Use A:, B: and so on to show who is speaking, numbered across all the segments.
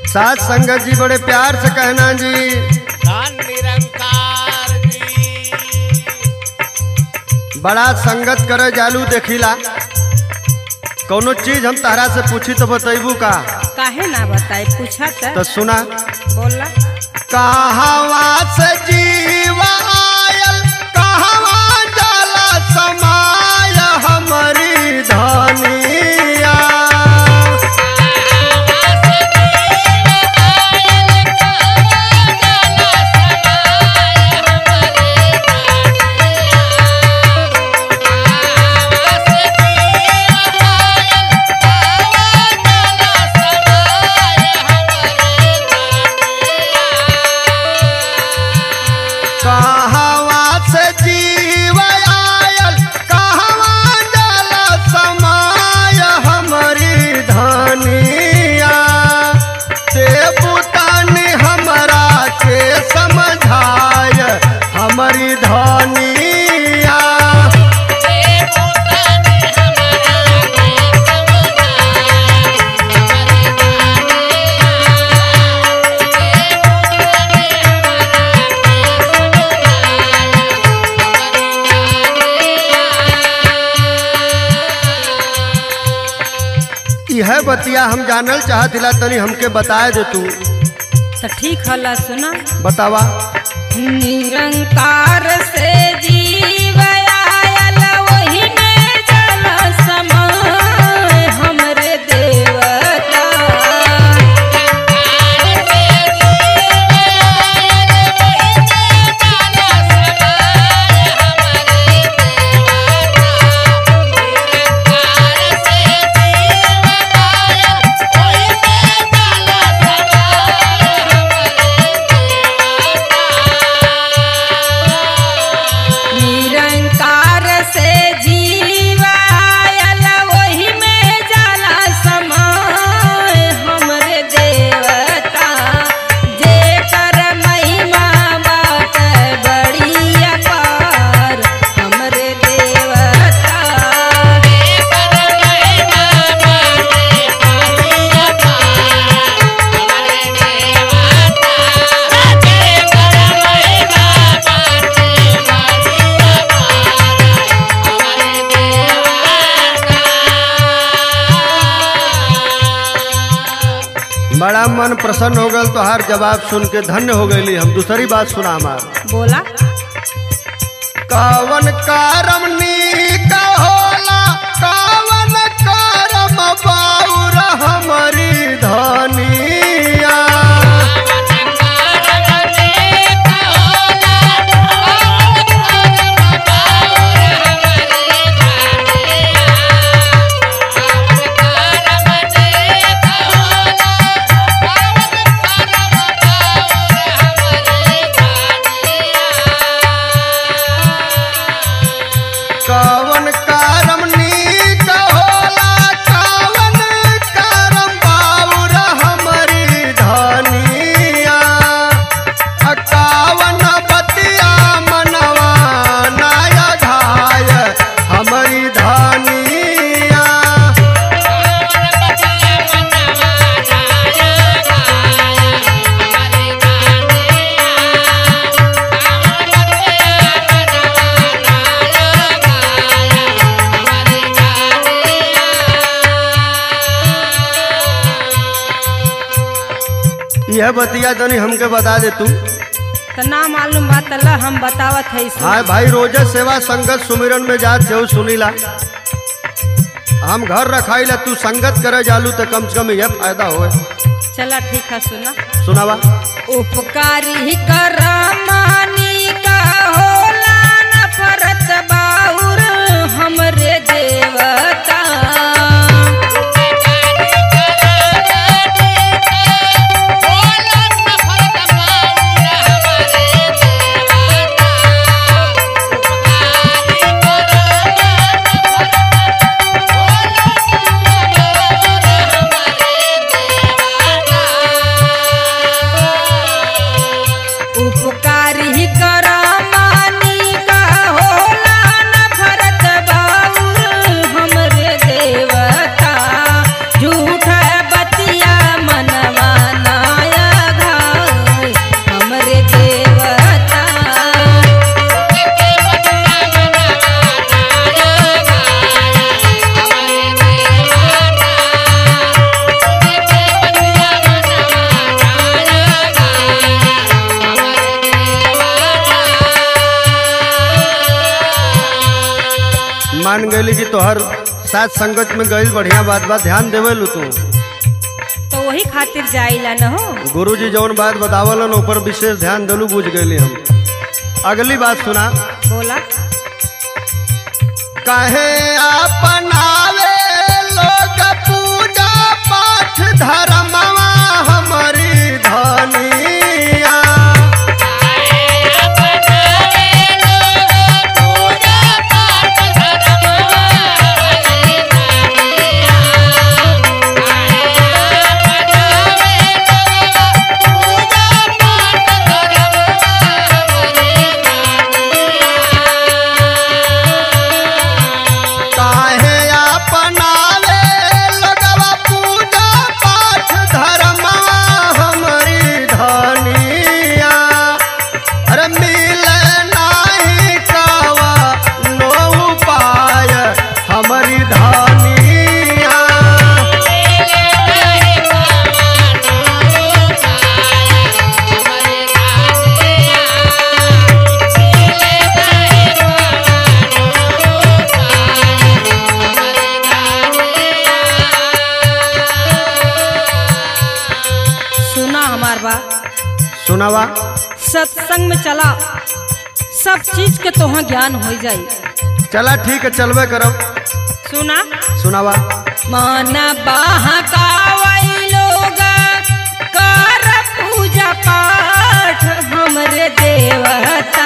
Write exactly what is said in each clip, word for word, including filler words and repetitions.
A: साथ संगत जी बड़े प्यार से कहना जी।
B: धन निरंकार जी।
A: बड़ा संगत करे जालू देखिला। कौनो चीज हम तारा से पूछी तो बतैबू का?
C: काहे ना बताई, पूछा
A: तो सुना।
C: बोला।
A: कहवा से जीवा आयल कहवा जाला समाय हमारी धनिया। कहवा से जीवा आयल कहवा जाला समाय हमारी धनिया। से पुतानी हमरा के समझाय हमारी धनिया। यह बतिया हम जानल चाहतिला, तनी हमके बताए दे तू।
C: तो ठीक हला, सुना।
A: बतावा।
C: निरंकार से जीव आयल वही में जल समाय हमरे देवता। निरंकार से जीव आयल वही में जाला समाय हमरे देवता। जेकर महिमा बात बड़ी अपार हमरे देवता।
A: बड़ा मन प्रसन्न हो गल तो हर जवाब सुन के धन्य हो गई। हम दूसरी बात सुना हमार।
C: बोला।
A: कवन करम नीक होला कवन करम बाउर हमारी धनिया। कवन करम नीक होला कवन करम बाउर हमारी धनिया। कवन बतिया मनवा नाया घाय हमारी धनिया। यह बतिया तनी हमके बता दे तू।
C: तो ना मालूम बात ला हम बतावत है।
A: हाँ भाई, रोजे सेवा संगत सुमिरन में जात हो सुनीला। हम घर रखाइला, तू संगत करे जालू तो कम से कम यह फायदा होए।
C: चला ठीक है, सुना।
A: सुनावा।
C: उपकारी करमानी का होला नफरत बाउर हमरे देवता। उपकारी करमानी का होला नफरत बाउर
A: गई कि तोहर साथ संगत में गई बढ़िया बात बात ध्यान देवे लू तू
C: तो वही खातिर जाइला न हो।
A: गुरुजी जौन बात बतावलन ऊपर विशेष ध्यान दिलू बुझ गई हम। अगली बात सुना।
C: बोला।
A: कहे अपनावे लोग पूजा पाठ धर्मवा हमारी धनिया। सुनावा।
C: सत्संग में चला सब चीज के तोहाँ ज्ञान हो जाई।
A: चला ठीक है चलवे करब।
C: सुना।
A: सुनावा।
C: मन बहकावई लोग कर पूजा पाठ हमरे देवता।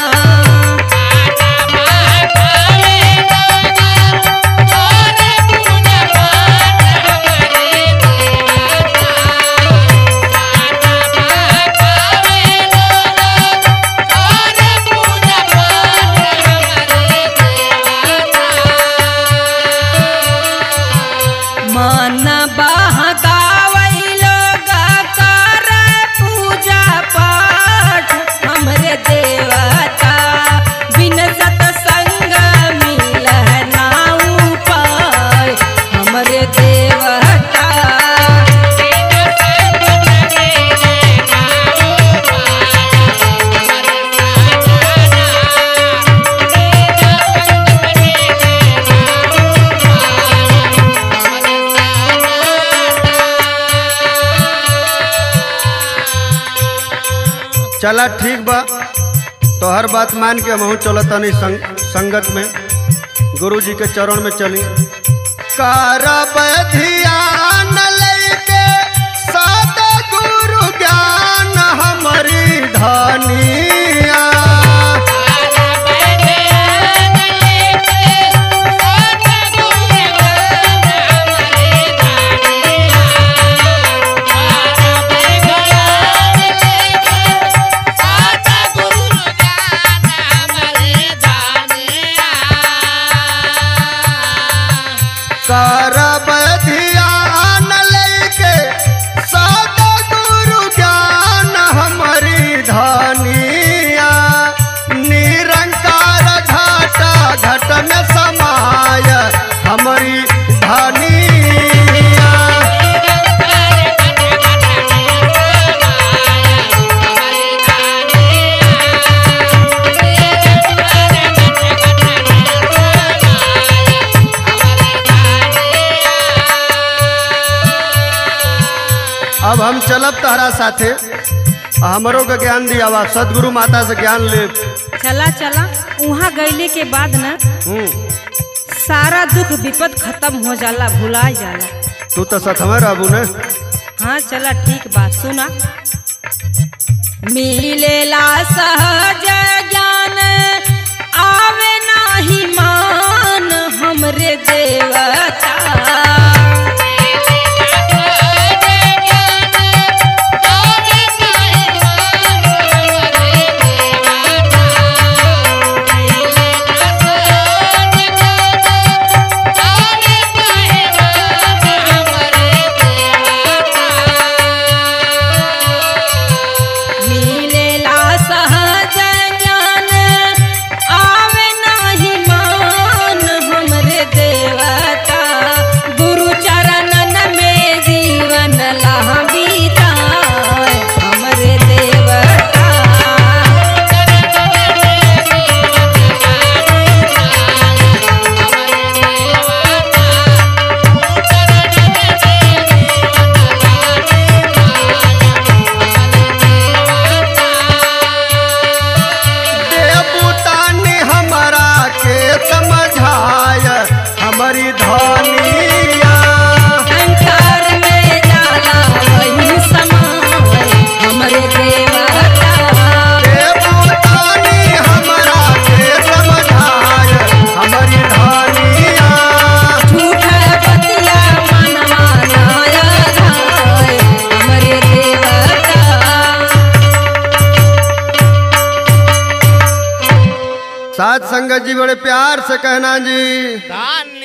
A: चला ठीक बा तो हर बात मान के हम चलतनी संग, संगत में गुरु जी के चरण में चली। करब ध्यान लेके सद गुरु ज्ञान हमारी धनिया। करब ध्यान लेके सद गुरु ज्ञान हमारी धनिया। निरंकार घाटा घट में समाय हमारी धनिया। अब हम चलब तहरा साथे हमरों का ज्ञान दियावा सदगुरु माता से ज्ञान ले।
C: चला चला वहाँ गईले के बाद न सारा दुख विपद खत्म हो जाला भुला जाला।
A: तू तो सतमे रहबू ने।
C: हाँ चला ठीक बात सुना। मिलेला सहज ज्ञान आवे नाही मान हमरे देवता। सहज ज्ञान आवे नाही मान
A: साथ संगत जी बड़े प्यार से कहना जी
B: धन